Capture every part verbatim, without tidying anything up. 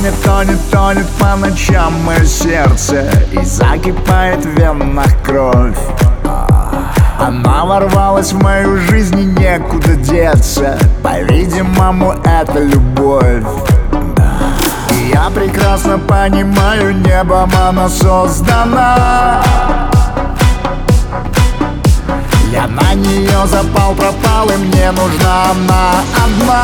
Тонет, тонет, тонет по ночам мое сердце, и закипает в венах кровь. Она ворвалась в мою жизнь, и некуда деться. По-видимому, это любовь. И я прекрасно понимаю, небом она создана. Я на нее запал, пропал, и мне нужна она одна.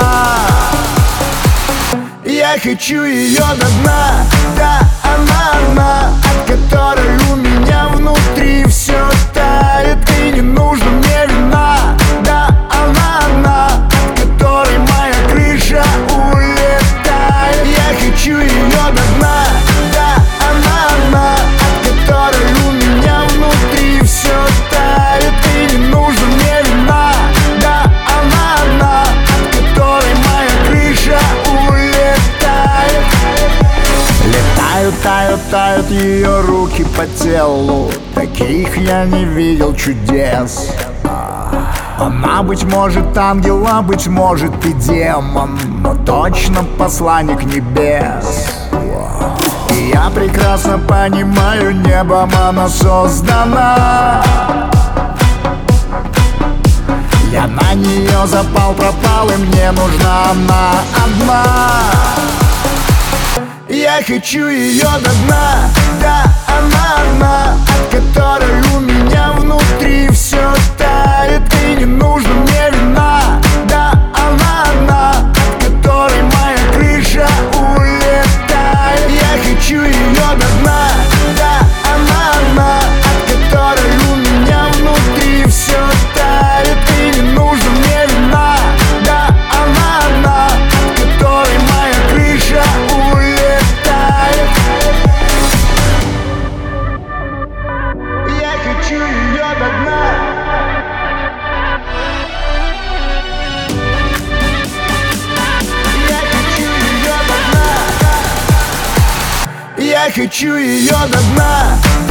Я хочу ее до дна, да, она одна, от которой у меня внутри все тает. И не нужно мне вина, да, она одна, от которой моя крыша улетает. Я хочу ее до дна, да, она одна, от которой у меня внутри все тает. И не нужно мне вина, да, она одна, от которой моя крыша улетает. Летают, тают, тают ее руки по телу, таких я не видел чудес. Она, быть может, ангел, а быть может и демон, но точно посланник небес. И я прекрасно понимаю, небом она создана. Я на нее запал, пропал, и мне нужна она одна. Я хочу ее до дна, да, она одна, от которой у меня внутри все тает. И не нужно мне вина, да, она одна, от которой моя крыша улетает. Я хочу ее до дна, да, она одна, от которой у меня внутри все тает. И не нужно мне вина, да, она одна, от которой моя крыша улетает. Я хочу ее до дна. Я хочу ее до дна. Я хочу ее до дна.